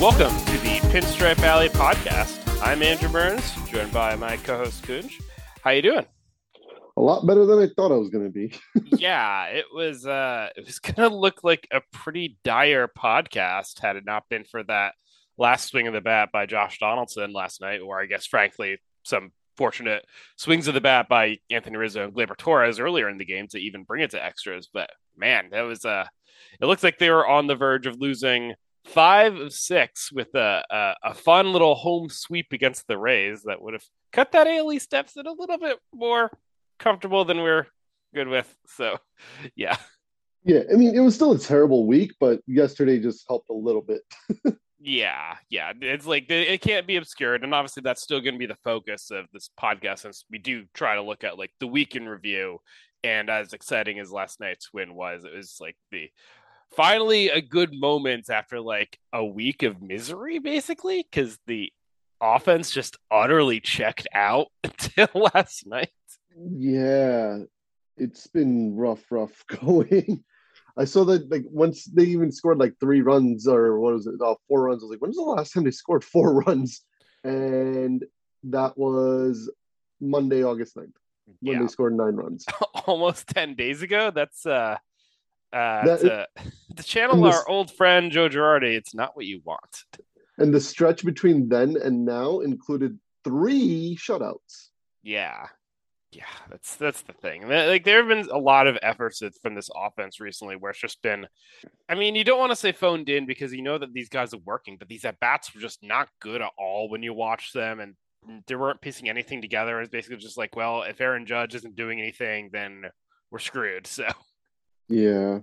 Welcome to the Pinstripe Alley podcast. I'm Andrew Burns, joined by my co-host Kunj. How you doing? A lot better than I thought I was going to be. Yeah, it was gonna look like a pretty dire podcast had it not been for that last swing of the bat by Josh Donaldson last night, or I guess frankly some fortunate swings of the bat by Anthony Rizzo and Gleyber Torres earlier in the game to even bring it to extras. But man, that was it looks like they were on the verge of losing 5 of 6 with a fun little home sweep against the Rays that would have cut that AL East deficit a little bit more comfortable than we're good with. So, yeah. Yeah, I mean, it was still a terrible week, but yesterday just helped a little bit. Yeah. It's like it can't be obscured. And obviously, that's still going to be the focus of this podcast since we do try to look at like the week in review. And as exciting as last night's win was, it was like the finally a good moment after like a week of misery, basically, because the offense just utterly checked out until last night. Yeah, it's been rough going. I saw that like once they even scored like 3 runs or what was it, 4 runs. I was like, when's the last time they scored 4 runs? And that was Monday, August 9th, when they Yeah, scored 9 runs. almost 10 days ago. That's That to to channel and our this old friend Joe Girardi. It's not what you want. and the stretch between then and now included 3 shutouts. Yeah, yeah, that's the thing. Like there have been a lot of efforts from this offense recently where it's just been. I mean, you don't want to say phoned in because you know that these guys are working, but these at bats were just not good at all when you watch them, and they weren't piecing anything together. It's basically just like, well, if Aaron Judge isn't doing anything, then we're screwed. So Yeah.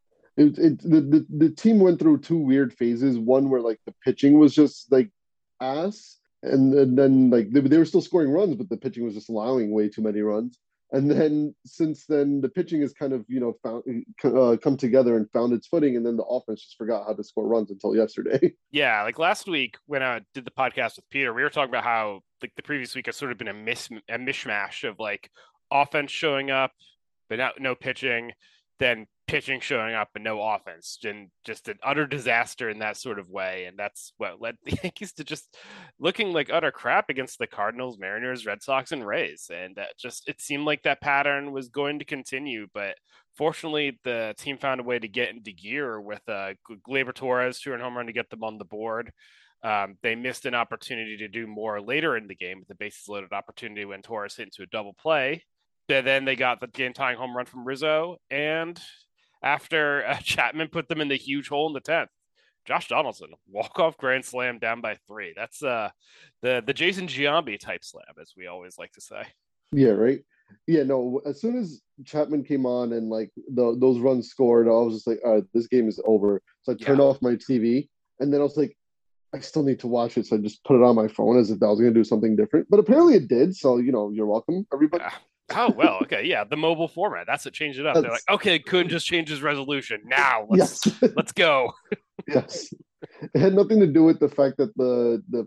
The team went through 2 weird phases. One where like the pitching was just like ass, and then like they were still scoring runs, but the pitching was just allowing way too many runs. And then since then, the pitching has kind of found come together and found its footing, and then the offense just forgot how to score runs until yesterday. yeah, like last week when I did the podcast with Peter, we were talking about how like the previous week has sort of been a mishmash of like offense showing up, but no pitching, then pitching showing up and no offense, and just an utter disaster in that sort of way. And that's what led the Yankees to just looking like utter crap against the Cardinals, Mariners, Red Sox, and Rays. And just it seemed like that pattern was going to continue, but fortunately, the team found a way to get into gear with Gleyber Torres 2-run home run to get them on the board. They missed an opportunity to do more later in the game with the bases loaded opportunity when Torres hit into a double play. Then they got the game tying home run from Rizzo, and after Chapman put them in the huge hole in the 10th, Josh Donaldson walk off grand slam down by 3. That's the Jason Giambi type slam, as we always like to say. Yeah, right. Yeah, no. As soon as Chapman came on and like those runs scored, I was just like, all right, this game is over. So I Yeah. turned off my TV, and then I was like, I still need to watch it, so I just put it on my phone as if I was going to do something different. But apparently it did. So you're welcome, everybody. Oh well, okay, yeah, the mobile format. That's what changed it up. They're like, That's okay, couldn't just change his resolution. Now let's yes, let's go. yes. It had nothing to do with the fact that the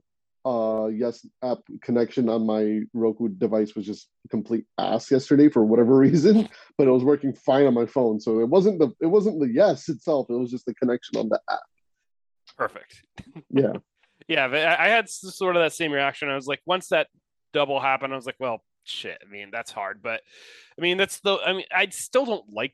Yes app connection on my Roku device was just complete ass yesterday for whatever reason, but it was working fine on my phone. So it wasn't the Yes itself. It was just the connection on the app. Perfect. Yeah. Yeah, but I had sort of that same reaction. I was like, once that double happened, I was like, well, shit. I mean, that's hard, but I mean, that's the. I mean, I still don't like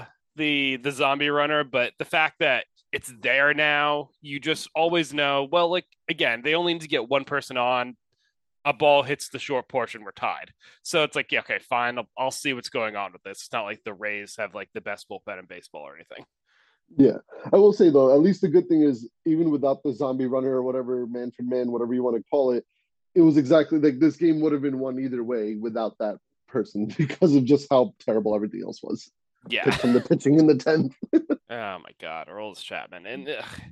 the zombie runner, but the fact that it's there now, you just always know. Well, like again, they only need to get one person on. A ball hits the short portion, we're tied. So it's like, yeah, okay, fine. I'll see what's going on with this. It's not like the Rays have like the best bullpen in baseball or anything. Yeah. I will say though, at least the good thing is even without the zombie runner or whatever, man for man, whatever you want to call it, it was exactly like this game would have been won either way without that person because of just how terrible everything else was. Yeah. From the pitching in the 10th. Oh my God, Aroldis Chapman, and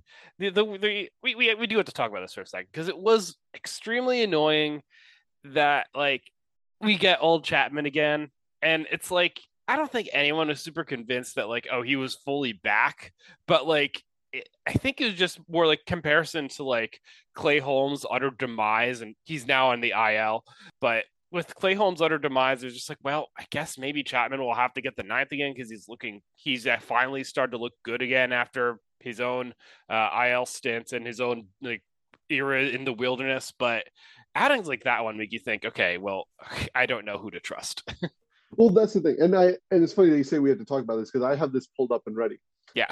we do have to talk about this for a second because it was extremely annoying that like we get old Chapman again, and it's like I don't think anyone was super convinced that like oh he was fully back, but like I think it was just more like comparison to like Clay Holmes' utter demise, and he's now on the IL, but with Clay Holmes' utter demise, it's just like, well, I guess maybe Chapman will have to get the ninth again because he's finally started to look good again after his own IL stints and his own like era in the wilderness. But outings like that one make you think, okay, well, I don't know who to trust. Well, that's the thing, and it's funny that you say we have to talk about this because I have this pulled up and ready. Yeah.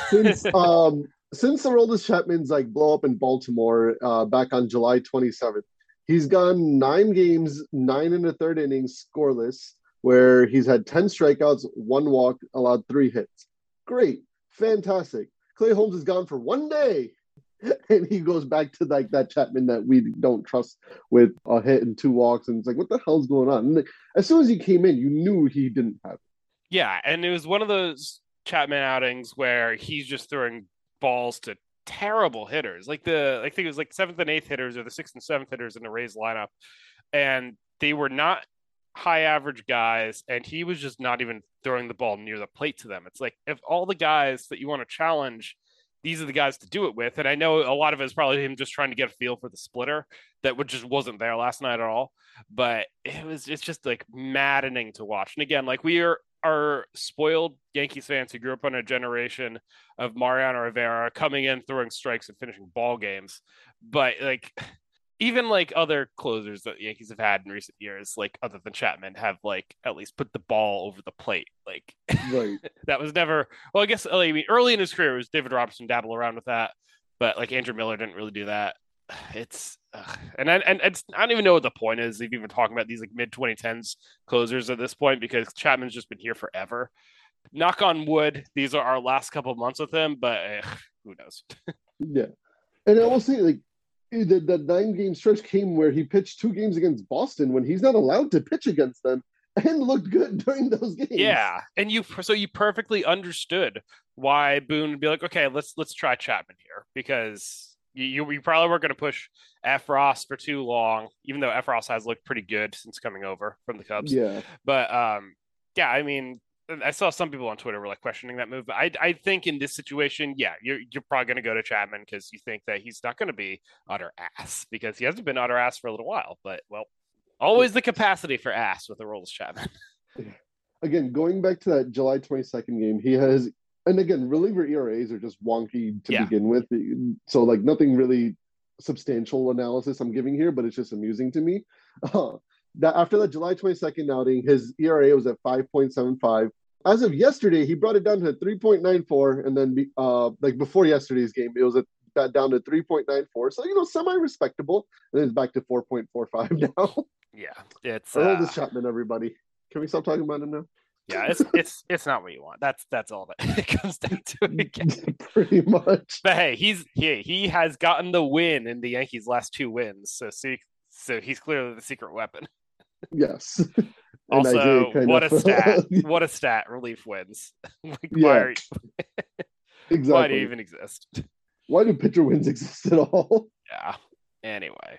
Since Aroldis Chapman's like blow up in Baltimore back on July 27th, he's gone 9 games, 9 1/3 innings scoreless, where he's had 10 strikeouts, 1 walk, allowed 3 hits. Great, fantastic. Clay Holmes is gone for 1 day, and he goes back to like that Chapman that we don't trust with a hit and 2 walks, and it's like, what the hell's going on? And as soon as he came in, you knew he didn't have it. Yeah, and it was one of those Chapman outings where he's just throwing balls to terrible hitters. Like I think it was like seventh and eighth hitters or the sixth and seventh hitters in the Rays lineup. And they were not high average guys, and he was just not even throwing the ball near the plate to them. It's like if all the guys that you want to challenge, these are the guys to do it with. And I know a lot of it is probably him just trying to get a feel for the splitter that just wasn't there last night at all. But it's just like maddening to watch. And again, like we are spoiled Yankees fans who grew up on a generation of Mariano Rivera coming in, throwing strikes and finishing ball games. But like even like other closers that the Yankees have had in recent years, like other than Chapman, have like at least put the ball over the plate. Like Right. that was never, well, I guess I mean, early in his career, it was David Robertson dabble around with that, but like Andrew Miller didn't really do that. It's and I don't even know what the point is if even talking about these like mid 2010s closers at this point because Chapman's just been here forever. Knock on wood, these are our last couple of months with him, but who knows? Yeah. And I will say, like, that 9 game stretch came where he pitched 2 games against Boston when he's not allowed to pitch against them and looked good during those games. Yeah, and you perfectly understood why Boone would be like, okay, let's try Chapman here because you probably weren't going to push Efros for too long, even though Efros has looked pretty good since coming over from the Cubs. Yeah. But yeah, I mean, I saw some people on Twitter were like questioning that move, but I think in this situation, yeah, you're probably going to go to Chapman because you think that he's not going to be utter ass because he hasn't been utter ass for a little while. But well, always the capacity for ass with Aroldis Chapman. Again, going back to that July 22nd game, he has, and again, reliever ERAs are just wonky to begin with. So like nothing really substantial analysis I'm giving here, but it's just amusing to me. That after that July 22nd outing, his ERA was at 5.75. As of yesterday, he brought it down to 3.94, and then like before yesterday's game, it was down to 3.94. So semi-respectable, and then it's back to 4.45 now. Yeah, it's Aroldis Chapman, everybody. Can we stop talking about him now? Yeah, it's not what you want. That's all that it comes down to. Again. Pretty much. But hey, he has gotten the win in the Yankees' last 2 wins, so he's clearly the secret weapon. Yes. Also, what a stat! What a stat! Relief wins. Like, why exactly. Why do you even exist? Why do pitcher wins exist at all? Yeah. Anyway,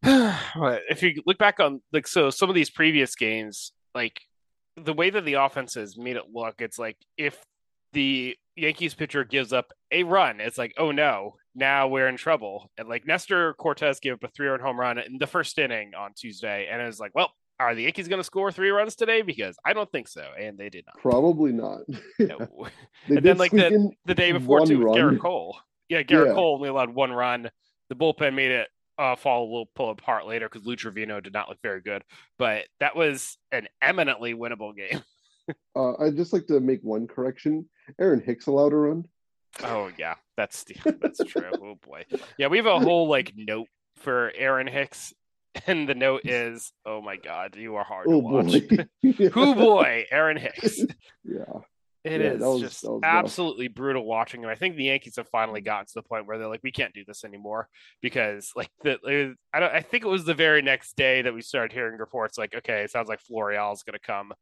if you look back on like some of these previous games, like the way that the offense has made it look, it's like if the Yankees pitcher gives up a run, it's like, oh no, now we're in trouble. And like Nestor Cortez gave up a 3-run home run in the first inning on Tuesday, and it was like, well, are the Yankees going to score 3 runs today? Because I don't think so, and they did not. Probably not. No. And then like the day before too, with Garrett Cole. Yeah, Garrett Cole only allowed 1 run. The bullpen made it pull apart later because Lou Trevino did not look very good. But that was an eminently winnable game. I'd just like to make one correction. Aaron Hicks allowed a run. Oh yeah, that's true. Oh boy, yeah, we have a whole like note for Aaron Hicks, and the note is, "Oh my God, you are hard to watch." Who boy, Aaron Hicks. Yeah. It is just absolutely brutal watching him. I think the Yankees have finally gotten to the point where they're like, we can't do this anymore because like I think it was the very next day that we started hearing reports like, okay, it sounds like Florial is going to come.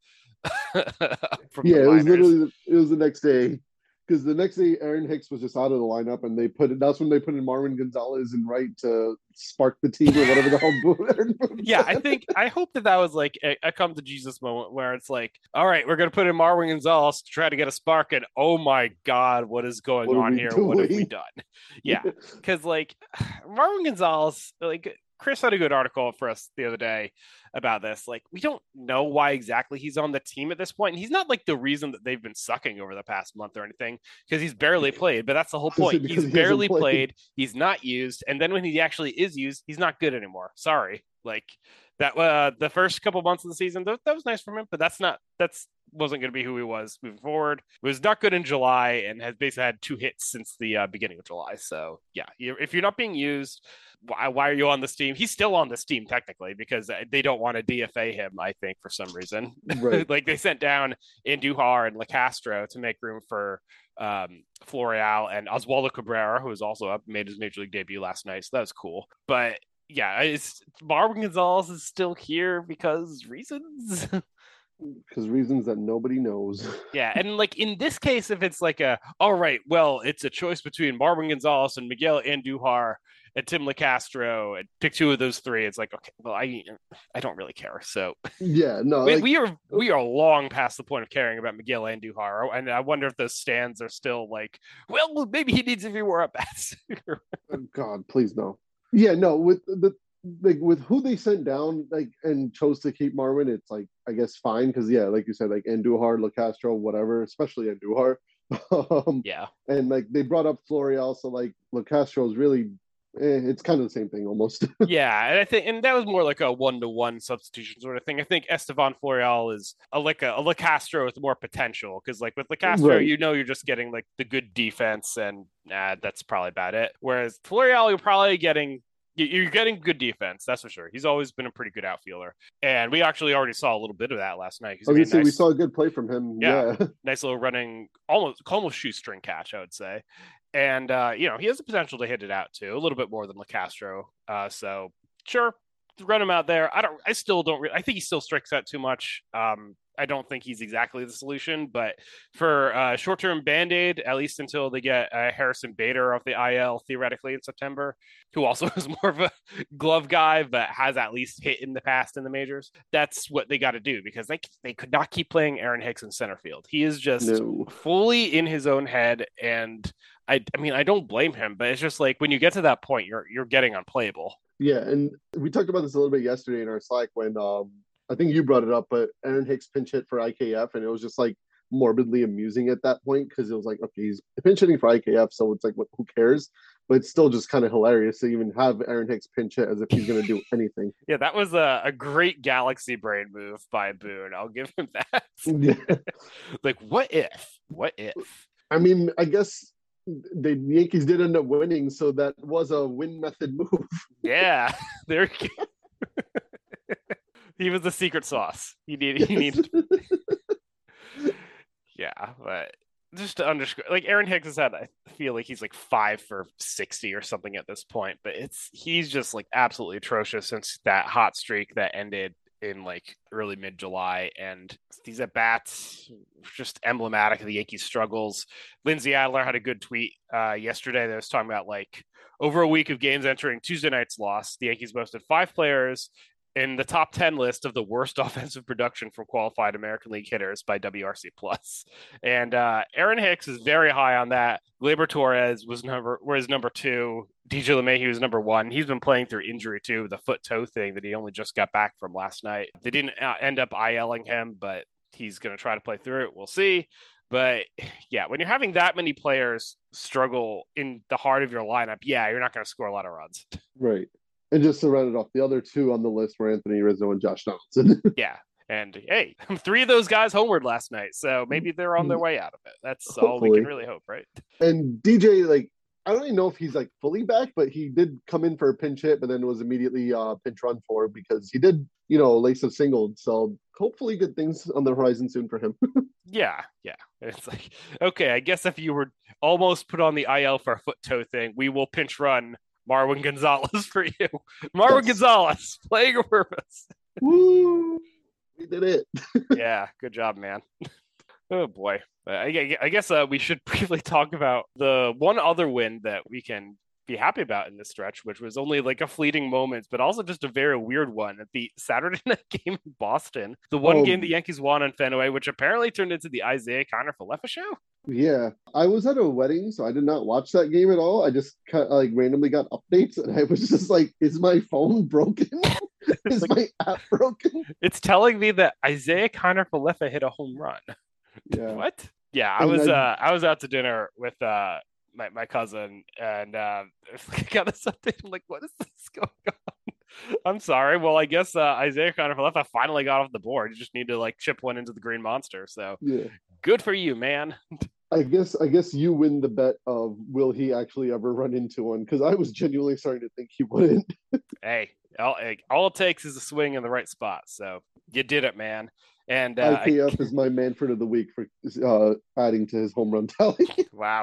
It was the next day because the next day Aaron Hicks was just out of the lineup and that's when they put in Marwin Gonzalez and right to spark the team or whatever the hell. Yeah, I hope that was like a come to Jesus moment where it's like, all right, we're going to put in Marwin Gonzalez to try to get a spark, and oh my God, what is going on here? What have we done? Yeah, because like Marwin Gonzalez, like Chris had a good article for us the other day about this. Like, we don't know why exactly he's on the team at this point. And he's not like the reason that they've been sucking over the past month or anything, because he's barely played. But that's the whole point. Because He's he hasn't barely played. played. He's not used. And then when he actually is used, he's not good anymore. Sorry. Like, that the first couple months of the season, that was nice from him, but that's wasn't going to be who he was moving forward. He was not good in July and has basically had 2 hits since the beginning of July. So yeah, if you're not being used, why are you on this team? He's still on this team technically because they don't want to DFA him, I think, for some reason. Right. Like, they sent down Andujar and LeCastro to make room for Florial and Oswaldo Cabrera, who was also up, made his major league debut last night. So that was cool. But yeah, it's Marwin Gonzalez is still here because reasons. Because reasons that nobody knows. Yeah, and like in this case, if it's like all right, well, it's a choice between Marwin Gonzalez and Miguel Andujar and Tim LeCastro, and pick 2 of those 3. It's like, okay, well, I don't really care. So Yeah, no, we are long past the point of caring about Miguel Andujar, and I wonder if those stands are still like, well, maybe he needs a few more at bats. God, please no. Yeah, no, with with who they sent down, like, and chose to keep Marwin, it's like, I guess fine, because yeah, like you said, like Andujar, LeCastro, whatever, especially Andujar. Yeah, and like they brought up Florial, so like LeCastro is really, it's kind of the same thing almost. yeah, and I think, and that was more like a 1-to-1 substitution sort of thing. I think Estevan Florial is a LeCastro with more potential, because like with LeCastro, Right. you're just getting like the good defense, and that's probably about it. Whereas Florial, you're getting good defense, that's for sure. He's always been a pretty good outfielder, and we actually already saw a little bit of that last night. I was gonna say we saw a good play from him. Yeah, Yeah. nice little running, almost shoestring catch, I would say. And he has the potential to hit it out too, a little bit more than LeCastro. So sure, run him out there. I still don't. I think he still strikes out too much. I don't think he's exactly the solution, but for short-term band-aid, at least until they get Harrison Bader off the IL theoretically in September, who also is more of a glove guy, but has at least hit in the past in the majors. That's what they got to do, because they could not keep playing Aaron Hicks in center field. He is just No. fully in his own head, and I mean, I don't blame him, but it's just like when you get to that point, you're getting unplayable. Yeah, and we talked about this a little bit yesterday in our Slack when I think you brought it up, but Aaron Hicks pinch hit for IKF, and it was just like morbidly amusing at that point, because it was like, okay, he's pinch hitting for IKF, so it's like, who cares? But it's still just kind of hilarious to even have Aaron Hicks pinch hit as if he's going to do anything. Yeah, that was a great galaxy brain move by Boone. I'll give him that. Yeah. Like, what if? What if? I mean, I guess the Yankees did end up winning, so that was a win method move. Yeah, there you go. He was the secret sauce. He needed. Yeah, but just to underscore, like Aaron Hicks has had, I feel like he's like 5 for 60 or something at this point, but he's just like absolutely atrocious since that hot streak that ended in like early mid-July, and these at bats just emblematic of the Yankees' struggles. Lindsey Adler had a good tweet yesterday that was talking about like over a week of games entering Tuesday night's loss, the Yankees boasted 5 players in the top 10 list of the worst offensive production from qualified American League hitters by WRC Plus. And Aaron Hicks is very high on that. Gleyber Torres was number 2. DJ LeMahieu was number 1. He's been playing through injury too, the foot toe thing that he only just got back from last night. They didn't end up ILing him, but he's going to try to play through it. We'll see. But yeah, when you're having that many players struggle in the heart of your lineup, yeah, you're not going to score a lot of runs. Right. And just to round it off, the other 2 on the list were Anthony Rizzo and Josh Donaldson. Yeah. And hey, 3 of those guys homered last night, so maybe they're on their way out of it. That's all we can really hope, right? And DJ, like, I don't even know if he's like fully back, but he did come in for a pinch hit, but then was immediately pinch run for, because he did, lace of singled. So hopefully good things on the horizon soon for him. Yeah. It's like, okay, I guess if you were almost put on the IL for a foot toe thing, we will pinch run Marwin Gonzalez for you. Marwin Gonzalez playing a purpose. Woo! We did it. Yeah, good job, man. Oh boy. I guess we should briefly talk about the one other win that we can be happy about in this stretch, which was only like a fleeting moment, but also just a very weird one at the Saturday night game in Boston. The one game the Yankees won on Fenway, which apparently turned into the Isaiah Kiner-Falefa show. Yeah, I was at a wedding, so I did not watch that game at all. I just kind of like randomly got updates, and I was just like, "Is my phone broken?" Is like, my app broken? it's telling me that Isaiah Kiner-Falefa hit a home run. Yeah. What? Yeah, And I was out to dinner with my cousin, and I got this update. I'm like, what is this going on? I'm sorry. Well, I guess Isaiah Kiner-Falefa finally got off the board. You just need to like chip one into the green monster. So yeah, good for you, man. I guess you win the bet of will he actually ever run into one? Because I was genuinely starting to think he wouldn't. Hey, all it takes is a swing in the right spot. So you did it, man. And IKF is my Manfred of the week for adding to his home run tally. wow,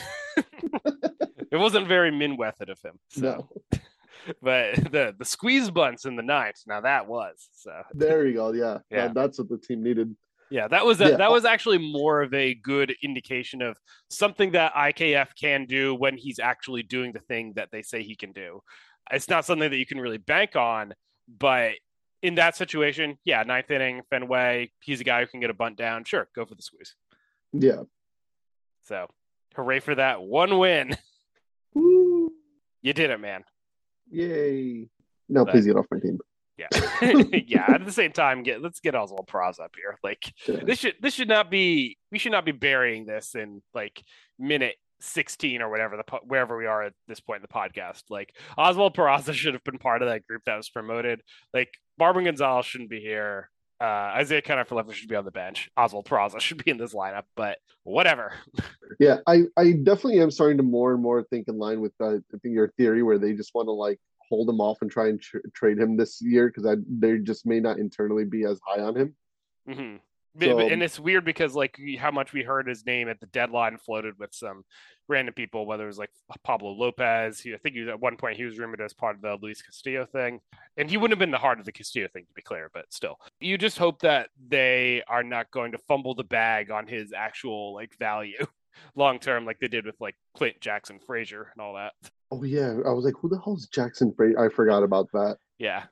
it wasn't very min-method of him. So, No. but the squeeze bunts in the ninth, now that was so. There you go. Yeah, Yeah. that's what the team needed. Yeah, that was actually more of a good indication of something that IKF can do when he's actually doing the thing that they say he can do. It's not something that you can really bank on, but in that situation, yeah, ninth inning, Fenway, he's a guy who can get a bunt down. Sure, go for the squeeze. Yeah. So, hooray for that one win. Woo. You did it, man. Yay. Now please get off my team. Yeah. Yeah. At the same time, let's get Oswald Peraza up here. Like this should not be, we should not be burying this in like minute 16 or whatever wherever we are at this point in the podcast. Like Oswald Peraza should have been part of that group that was promoted. Like Marvin Gonzalez shouldn't be here. Isaiah Kiner-Falefa should be on the bench. Oswald Peraza should be in this lineup, but whatever. Yeah, I definitely am starting to more and more think in line with I think your theory where they just want to like hold him off and try and trade him this year because they just may not internally be as high on him. Mm-hmm. So, and it's weird because like how much we heard his name at the deadline floated with some random people, whether it was like Pablo Lopez. I think at one point he was rumored as part of the Luis Castillo thing, and he wouldn't have been the heart of the Castillo thing, to be clear. But still, you just hope that they are not going to fumble the bag on his actual like value long term, like they did with like Clint Jackson Frazier and all that. oh yeah, I was like, who the hell's Jackson Frazier? I forgot about that. Yeah.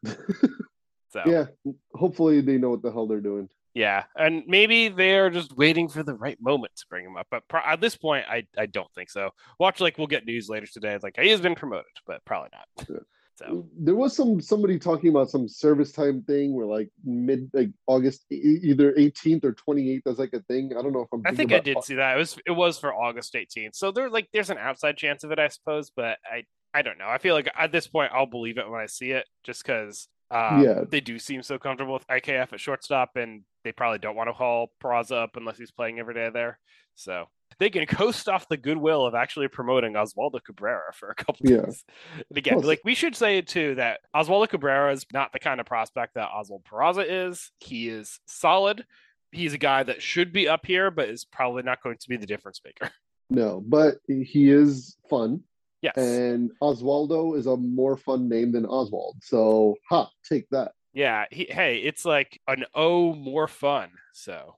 So yeah, hopefully they know what the hell they're doing. Yeah, and maybe they're just waiting for the right moment to bring him up. But at this point, I don't think so. Watch, like, we'll get news later today. It's like, he has been promoted, but probably not. Yeah. So there was somebody talking about some service time thing where like August either 18th or 28th as like a thing. I don't know if I'm. I think I did see that. It was for August 18th. So there's an outside chance of it, I suppose. But I don't know. I feel like at this point I'll believe it when I see it, just because they do seem so comfortable with IKF at shortstop, and they probably don't want to haul Peraza up unless he's playing every day there. So they can coast off the goodwill of actually promoting Oswaldo Cabrera for a couple days. And again, like we should say it too, that Oswaldo Cabrera is not the kind of prospect that Oswald Peraza is. He is solid. He's a guy that should be up here, but is probably not going to be the difference maker. No, but he is fun. Yes. And Oswaldo is a more fun name than Oswald. So, take that. Yeah. Hey, it's like an O more fun. So.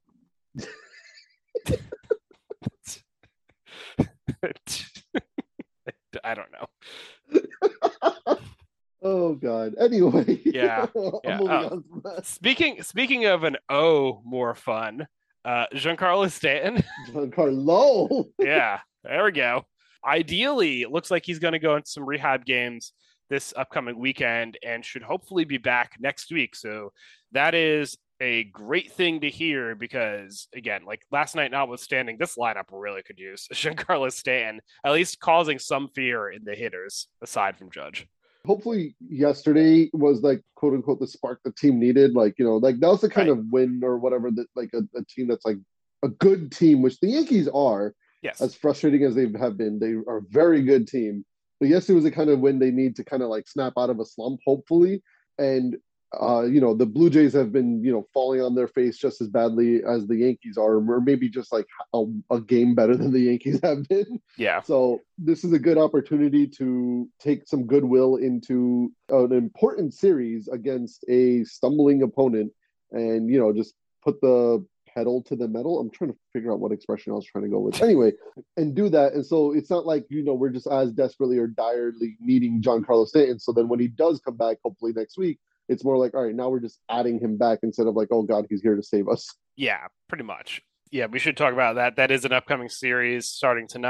I don't know. Oh God. Anyway. Yeah. On from that. Speaking of an O more fun, Giancarlo Stanton. Giancarlo. Yeah. There we go. Ideally, it looks like he's going to go into some rehab games this upcoming weekend and should hopefully be back next week. So that is a great thing to hear because, again, like last night notwithstanding, this lineup really could use Giancarlo Stanton, at least causing some fear in the hitters aside from Judge. Hopefully yesterday was like quote unquote the spark the team needed. Like, like that was the kind of win or whatever that like a team that's like a good team, which the Yankees are. Yes. As frustrating as they have been, they are a very good team. But yes, it was a kind of win they need to kind of like snap out of a slump, hopefully. And the Blue Jays have been, falling on their face just as badly as the Yankees are, or maybe just like a game better than the Yankees have been. Yeah. So this is a good opportunity to take some goodwill into an important series against a stumbling opponent and, just put the pedal to the metal. I'm trying to figure out what expression I was trying to go with. Anyway, and do that. And so it's not like, we're just as desperately or direly needing Giancarlo Stanton. So then when he does come back, hopefully next week, it's more like, all right, now we're just adding him back instead of like, oh God, he's here to save us. Yeah, pretty much. Yeah, we should talk about that. That is an upcoming series starting tonight.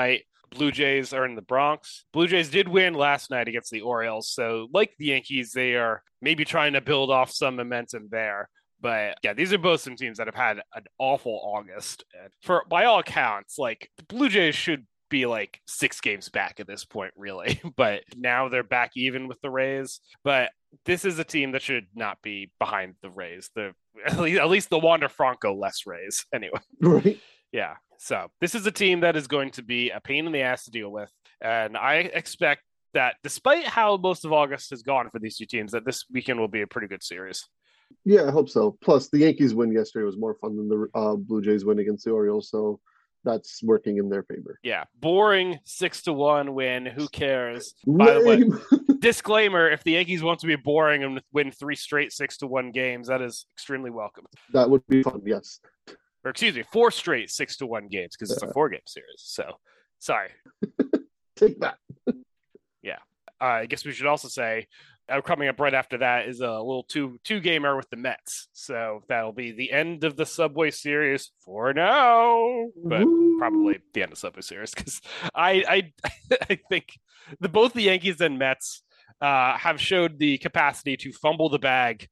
Blue Jays are in the Bronx. Blue Jays did win last night against the Orioles, so like the Yankees, they are maybe trying to build off some momentum there. But yeah, these are both some teams that have had an awful August. And for by all accounts, like the Blue Jays should be like 6 games back at this point, really. But now they're back even with the Rays. But this is a team that should not be behind the Rays. The at least the Wander Franco less Rays anyway. Right. Yeah. So this is a team that is going to be a pain in the ass to deal with. And I expect that despite how most of August has gone for these two teams, that this weekend will be a pretty good series. Yeah, I hope so. Plus, the Yankees win yesterday was more fun than the Blue Jays win against the Orioles, so that's working in their favor. Yeah, boring 6-1 win. Who cares? By the way, disclaimer: if the Yankees want to be boring and win 3 straight 6-1 games, that is extremely welcome. That would be fun. Yes. Or excuse me, 4 straight 6-1 games because it's a 4-game series. So, sorry. Take that. Yeah, I guess we should also say coming up right after that is a little two-gamer with the Mets. So that'll be the end of the Subway Series for now, but probably the end of Subway Series because I think both the Yankees and Mets have showed the capacity to fumble the bag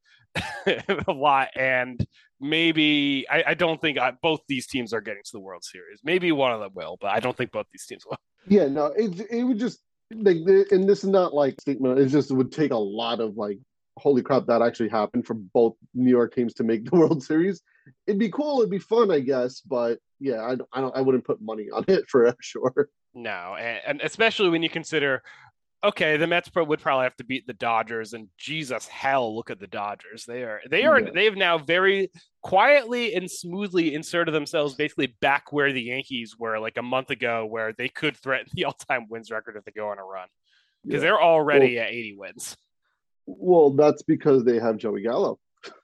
a lot, and maybe I don't think both these teams are getting to the World Series. Maybe one of them will, but I don't think both these teams will. Yeah, no, it would just like, and this is not like statement. It just would take a lot of like, holy crap, that actually happened for both New York teams to make the World Series. It'd be cool, it'd be fun, I guess, but yeah, I wouldn't put money on it for sure. No, and especially when you consider, okay, the Mets would probably have to beat the Dodgers, and Jesus hell, look at the Dodgers. They have now very quietly and smoothly inserted themselves basically back where the Yankees were like a month ago, where they could threaten the all-time wins record if they go on a run because they're already at 80 wins. Well, that's because they have Joey Gallo.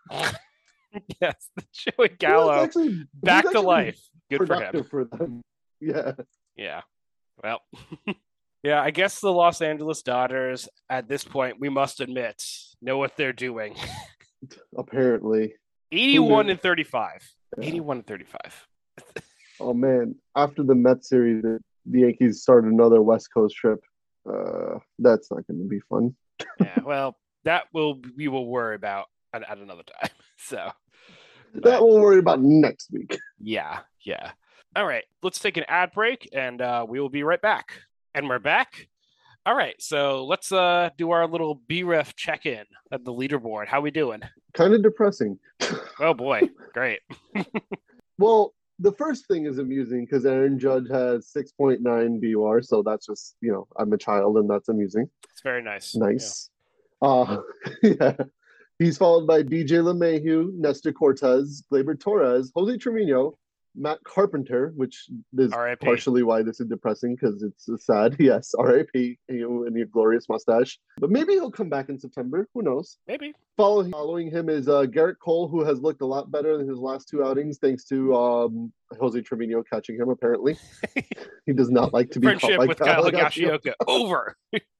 Yes, Joey Gallo back to life. Good for him. For them. Yeah. Yeah. Well. Yeah, I guess the Los Angeles Dodgers, at this point, we must admit, know what they're doing. Apparently. 81-35. Yeah. 81-35. Oh, man. After the Mets series, the Yankees started another West Coast trip. That's not going to be fun. Yeah, well, we will worry about at another time. So that we'll worry about next week. Yeah. All right, let's take an ad break, and we will be right back. And we're back. All right, so let's do our little BREF check-in at the leaderboard. How we doing? Kind of depressing. Oh, boy. Great. Well, the first thing is amusing because Aaron Judge has 6.9 BUR, so that's just, I'm a child, and that's amusing. It's very nice. Nice. Yeah. Yeah. He's followed by DJ LeMahieu, Nestor Cortez, Gleyber Torres, Jose Trevino, Matt Carpenter, which is partially why this is depressing because it's sad. Yes, R.I.P. And your glorious mustache. But maybe he'll come back in September. Who knows? Maybe. Following him is Garrett Cole, who has looked a lot better than his last 2 outings, thanks to Jose Trevino catching him. Apparently, he does not like to be friendship caught with Kyle Higashioka. Over.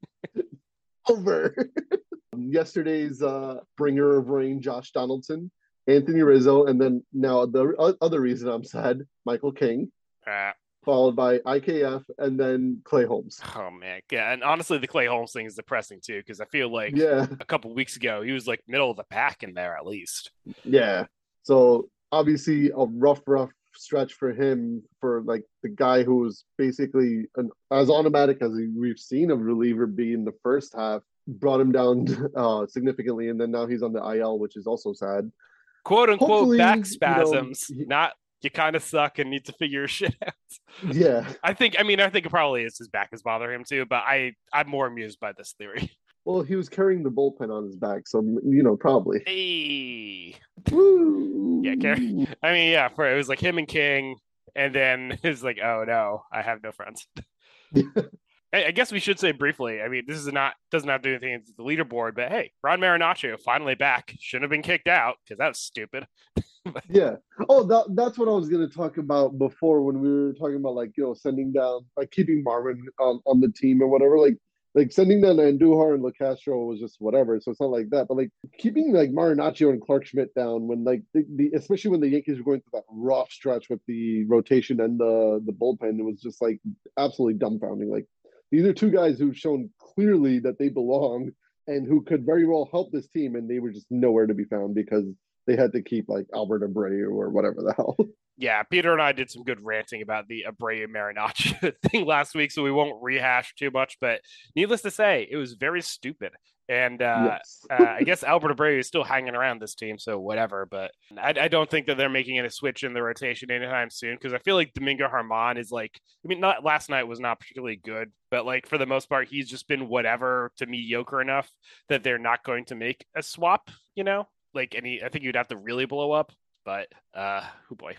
Yesterday's bringer of rain, Josh Donaldson. Anthony Rizzo, and then now the other reason I'm sad, Michael King, followed by IKF, and then Clay Holmes. Oh, man. Yeah, and honestly, the Clay Holmes thing is depressing, too, because I feel like a couple of weeks ago, he was like middle of the pack in there, at least. Yeah. So, obviously, a rough stretch for him, for like the guy who was basically as automatic as we've seen a reliever be in the first half, brought him down significantly, and then now he's on the IL, which is also sad. Quote unquote hopefully, back spasms, not you kind of suck and need to figure your shit out. Yeah. I think it probably is his back is bothering him too, but I'm more amused by this theory. Well, he was carrying the bullpen on his back, so probably. Hey. Woo. Yeah, it was like him and King, and then it's like, oh no, I have no friends. I guess we should say briefly. I mean, this doesn't have to do anything with the leaderboard, but hey, Ron Marinaccio finally back. Shouldn't have been kicked out because that was stupid. Yeah. Oh, that's what I was going to talk about before when we were talking about sending down, keeping Marvin on the team or whatever. Like, like sending down Andujar and LeCastro was just whatever. So it's not like that. But like keeping like Marinaccio and Clark Schmidt down when like especially when the Yankees were going through that rough stretch with the rotation and the bullpen, it was just like absolutely dumbfounding. Like these are two guys who've shown clearly that they belong and who could very well help this team, and they were just nowhere to be found because they had to keep like Albert Abreu or whatever the hell. Yeah, Peter and I did some good ranting about the Abreu Marinaccio thing last week, so we won't rehash too much. But needless to say, it was very stupid. And Yes. I guess Albert Abreu is still hanging around this team, so whatever. But I don't think that they're making any switch in the rotation anytime soon because I feel like Domingo Germán is like, I mean, not last night was not particularly good, but like for the most part, he's just been whatever to mediocre enough that they're not going to make a swap, you know? Like I think you'd have to really blow up. But oh boy.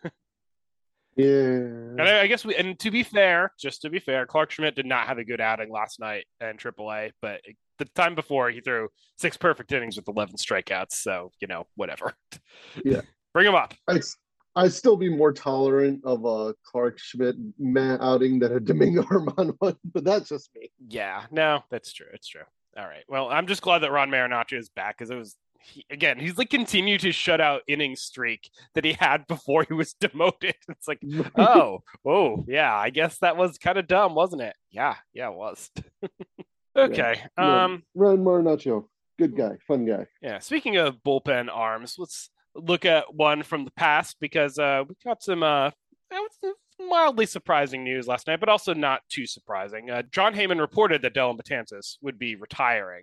Yeah. And I guess and to be fair, just to be fair, Clark Schmidt did not have a good outing last night in AAA, but the time before he threw 6 perfect innings with 11 strikeouts. So, whatever. Yeah. Bring him up. I'd still be more tolerant of a Clark Schmidt outing than a Domingo Germán one, but that's just me. Yeah, no, that's true. It's true. All right. Well, I'm just glad that Ron Marinaccio is back because it was he's like continued his shutout inning streak that he had before he was demoted. It's like, oh, yeah, I guess that was kind of dumb, wasn't it? Yeah, it was. Okay. Yeah. Ron Marinaccio, good guy, fun guy. Yeah. Speaking of bullpen arms, let's look at one from the past because we got some mildly surprising news last night, but also not too surprising. Jon Heyman reported that Dellin Betances would be retiring.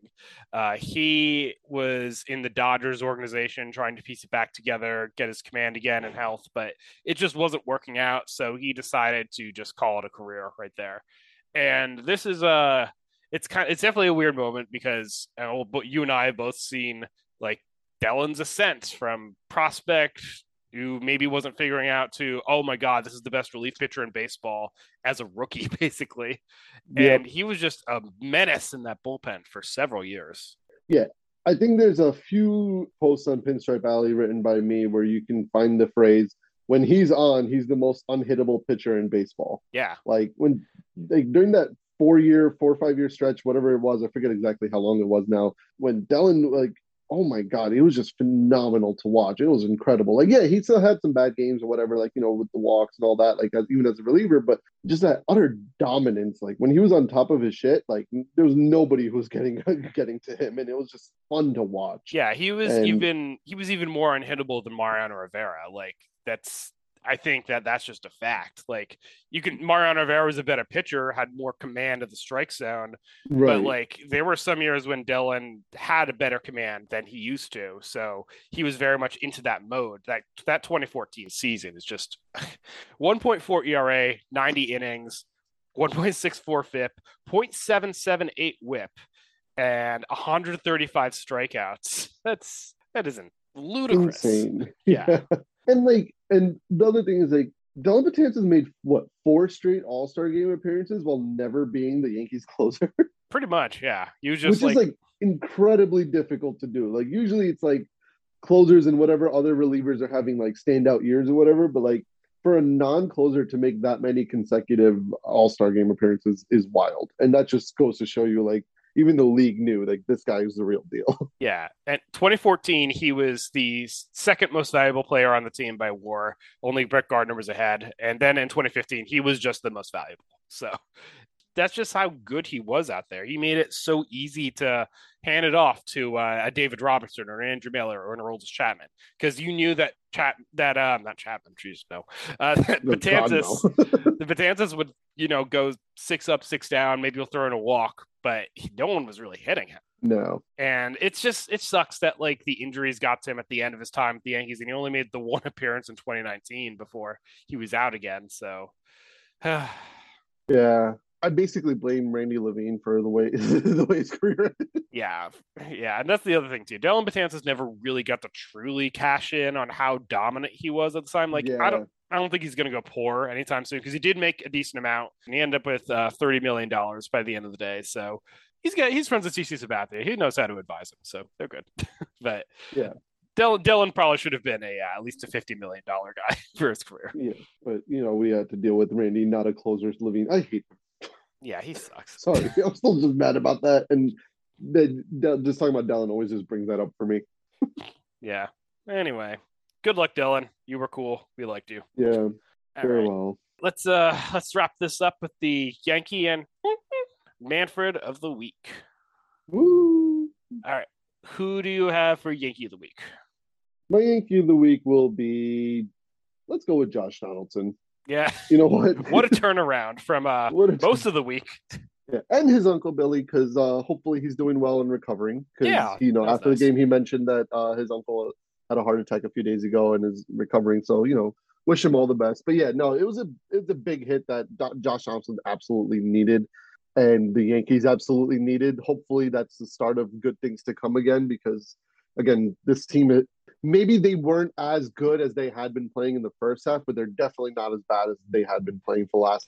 He was in the Dodgers organization trying to piece it back together, get his command again and health, but it just wasn't working out. So he decided to just call it a career right there. And this is it's definitely a weird moment because you and I have both seen like Dellin's ascent from prospect who maybe wasn't figuring out to, oh my God, this is the best relief pitcher in baseball as a rookie, basically. Yep. And he was just a menace in that bullpen for several years. Yeah. I think there's a few posts on Pinstripe Alley written by me where you can find the phrase, when he's on, he's the most unhittable pitcher in baseball. Yeah. Like during that 4 or 5 year stretch, whatever it was, I forget exactly how long it was now, when Dellin, oh my God, it was just phenomenal to watch. It was incredible. Like, yeah, he still had some bad games or whatever, like, with the walks and all that, like, even as a reliever, but just that utter dominance. Like, when he was on top of his shit, like, there was nobody who was getting to him, and it was just fun to watch. Yeah, he was even more unhittable than Mariano Rivera. Like, I think that's just a fact. Like Mariano Rivera was a better pitcher, had more command of the strike zone, right. But like there were some years when Dellin had a better command than he used to. So he was very much into that mode. That 2014 season is just 1.4 ERA, 90 innings, 1.64 FIP, 0.778 WHIP, and 135 strikeouts. That isn't ludicrous. Insane. Yeah. And the other thing is Dellin Betances made 4 straight All-Star game appearances while never being the Yankees closer. Pretty much, yeah. He was just which is incredibly difficult to do. Like usually it's like closers and whatever other relievers are having like standout years or whatever, but like for a non-closer to make that many consecutive All-Star game appearances is wild. And that just goes to show you like even the league knew like this guy is the real deal. Yeah. And 2014, he was the second most valuable player on the team by WAR. Only Brett Gardner was ahead. And then in 2015, he was just the most valuable. So that's just how good he was out there. He made it so easy to hand it off to a David Robertson or an Andrew Miller or an Aroldis Chapman because you knew that not Chapman, geez, no, Betances, the Betances would go 6 up, 6 down, maybe he'll throw in a walk, but no one was really hitting him. No, and it sucks that like the injuries got to him at the end of his time at the Yankees, and he only made the one appearance in 2019 before he was out again. So, yeah. I basically blame Randy Levine for the way his career ended. Yeah, and that's the other thing too. Dellin Betances never really got to truly cash in on how dominant he was at the time. Like, yeah. I don't think he's going to go poor anytime soon because he did make a decent amount, and he ended up with $30 million by the end of the day. So he's friends with CC Sabathia. He knows how to advise him, so they're good. But yeah. Dellin probably should have been at least a $50 million guy for his career. Yeah, but we had to deal with Randy, not a closer's Levine. I hate him. Yeah, he sucks. Sorry, I'm still just mad about that. And just talking about Dallin always just brings that up for me. Yeah. Anyway, good luck, Dylan. You were cool. We liked you. Yeah, All right. farewell. Let's wrap this up with the Yankee and Manfred of the week. Woo! All right. Who do you have for Yankee of the week? My Yankee of the week will be, let's go with Josh Donaldson. Yeah. You know what? What a turnaround from most of the week. Yeah, and his uncle Billy, because hopefully he's doing well and recovering. Because Yeah, after nice. the game, he mentioned that his uncle had a heart attack a few days ago and is recovering. So wish him all the best. But yeah, no, it's a big hit that Josh Thompson absolutely needed, and the Yankees absolutely needed. Hopefully, that's the start of good things to come again. Because again, this team, maybe they weren't as good as they had been playing in the first half, but they're definitely not as bad as they had been playing for the last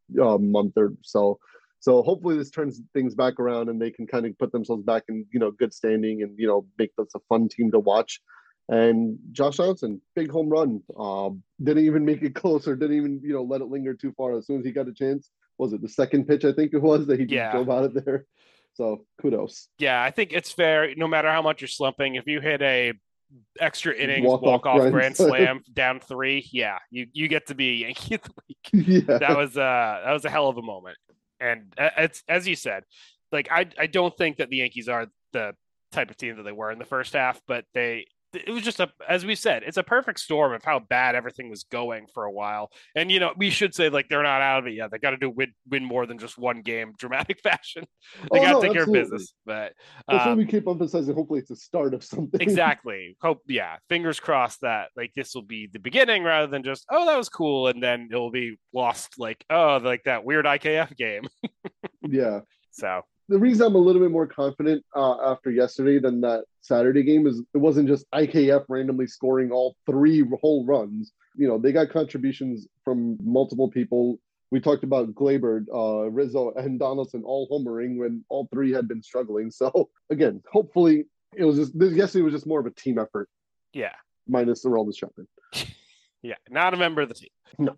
month or so. So hopefully this turns things back around and they can kind of put themselves back in, good standing and, make this a fun team to watch. And Josh Johnson, big home run. Didn't even make it closer. Didn't even, let it linger too far. As soon as he got a chance, was it the second pitch, I think it was, that he just drove out of there. So kudos. Yeah, I think it's fair. No matter how much you're slumping, if you hit a extra innings walk-off grand slam down 3, yeah, you get to be a Yankee of the week. Yeah. That was a hell of a moment. And it's, as you said, like I don't think that the Yankees are the type of team that they were in the first half, but it was just as we said, it's a perfect storm of how bad everything was going for a while. And we should say like they're not out of it yet. They got to do win more than just one game, dramatic fashion. They got to take care of business. But that's why we keep emphasizing. Hopefully, it's the start of something. Exactly. Hope, yeah. Fingers crossed that like this will be the beginning rather than just that was cool, and then it'll be lost like like that weird IKF game. Yeah. So the reason I'm a little bit more confident after yesterday than that Saturday game is it wasn't just IKF randomly scoring all 3 whole runs. They got contributions from multiple people. We talked about Gleyber, Rizzo, and Donaldson all homering when all 3 had been struggling. So again, hopefully it was yesterday was just more of a team effort. Yeah. Minus the Aroldis Chapman. Yeah, not a member of the team. No.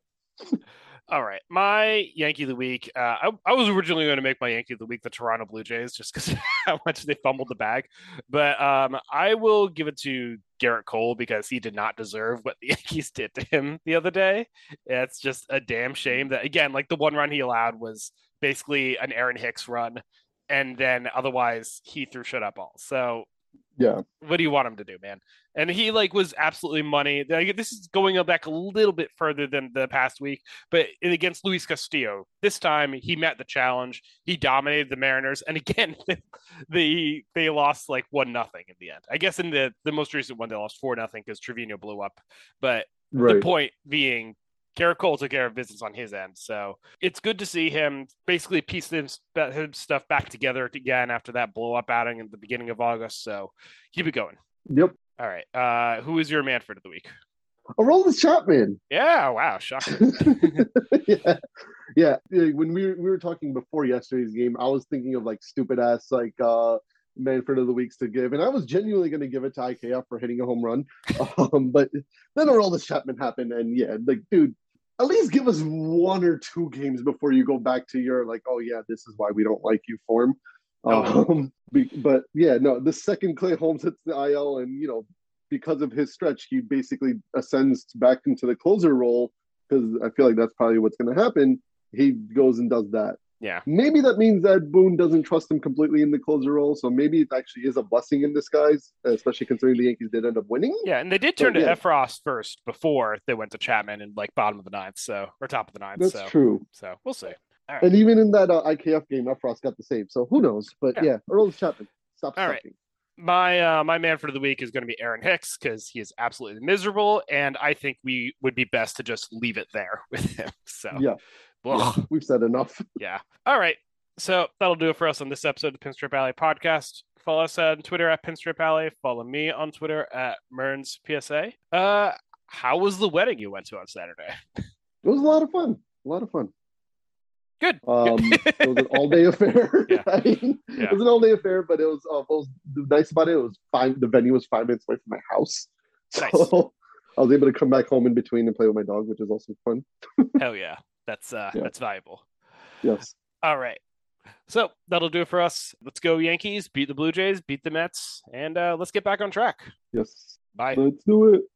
All right, my Yankee of the week. I was originally going to make my Yankee of the week the Toronto Blue Jays just because how much they fumbled the bag, but I will give it to Gerrit Cole because he did not deserve what the Yankees did to him the other day. It's just a damn shame that again, like the one run he allowed was basically an Aaron Hicks run, and then otherwise he threw shutout balls. So yeah, what do you want him to do, man? And he was absolutely money. This is going back a little bit further than the past week, but against Luis Castillo, this time he met the challenge. He dominated the Mariners, and again, they lost like 1-0 in the end. I guess in the most recent one they lost 4-0 because Trevino blew up. But the point being, Gerrit Cole took care of business on his end. So it's good to see him basically piece his stuff back together again after that blow up outing at the beginning of August. So keep it going. Yep. All right. Who is your Manfred of the week? Aroldis Chapman. Yeah. Wow. Shocking. Yeah. When we were talking before yesterday's game, I was thinking of like stupid ass Manfred of the weeks to give, and I was genuinely going to give it to IKF for hitting a home run. But then Aroldis Chapman happened, and yeah, like dude, at least give us 1 or 2 games before you go back to your like, oh yeah, this is why we don't like you form. But yeah, no, the second Clay Holmes hits the IL, and because of his stretch, he basically ascends back into the closer role because I feel like that's probably what's going to happen. He goes and does that. Yeah. Maybe that means that Boone doesn't trust him completely in the closer role. So maybe it actually is a blessing in disguise, especially considering the Yankees did end up winning. Yeah, and they did turn to Efros first before they went to Chapman in like bottom of the 9th, or top of the 9th. That's true. So we'll see. Right. And even in that IKF game, Efros got the save. So who knows? But yeah, Aroldis Chapman. Stop sucking. Right. My Manfred of the week is going to be Aaron Hicks because he is absolutely miserable, and I think we would be best to just leave it there with him. So yeah, we've said enough. Yeah. All right. So that'll do it for us on this episode of the Pinstripe Alley podcast. Follow us on Twitter at Pinstripe Alley. Follow me on Twitter at Merns PSA. How was the wedding you went to on Saturday? It was a lot of fun. Good. It was an all-day affair. Yeah. It was an all-day affair, but it was nice about it. It was fine. The venue was 5 minutes away from my house, so nice. I was able to come back home in between and play with my dog, which is also fun. Hell yeah, that's valuable. Yes. All right. So that'll do it for us. Let's go Yankees, beat the Blue Jays, beat the Mets, and let's get back on track. Yes. Bye. Let's do it.